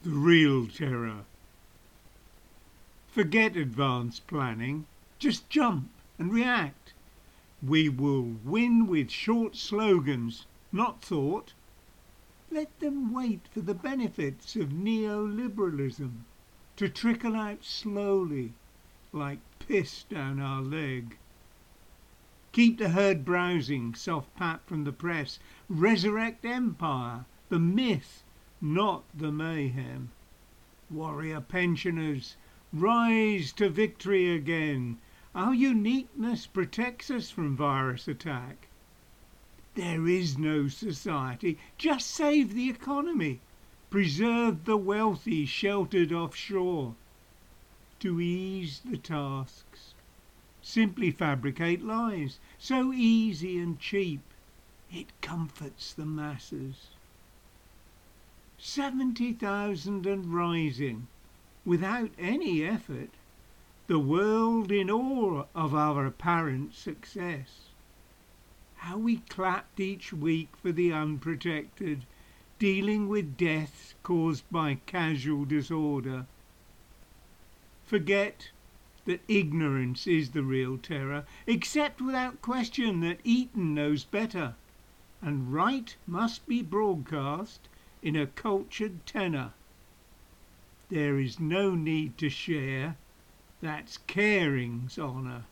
The real terror. Forget advanced planning. Just jump and react. We will win with short slogans, not thought. Let them wait for the benefits of neoliberalism to trickle out slowly, like piss down our leg. Keep the herd browsing, soft pat from the press. Resurrect empire, the myth, not the mayhem. Warrior pensioners, rise to victory again. Our uniqueness protects us from virus attack. There is no society, just save the economy. Preserve the wealthy sheltered offshore. To ease the tasks, simply fabricate lies, so easy and cheap, it comforts the masses. 70,000 and rising, without any effort, the world in awe of our apparent success. How we clapped each week for the unprotected, dealing with deaths caused by casual disorder. Forget that ignorance is the real terror. Accept without question that Eton knows better, and right must be broadcast in a cultured tenor. There is no need to share, that's caring's honour.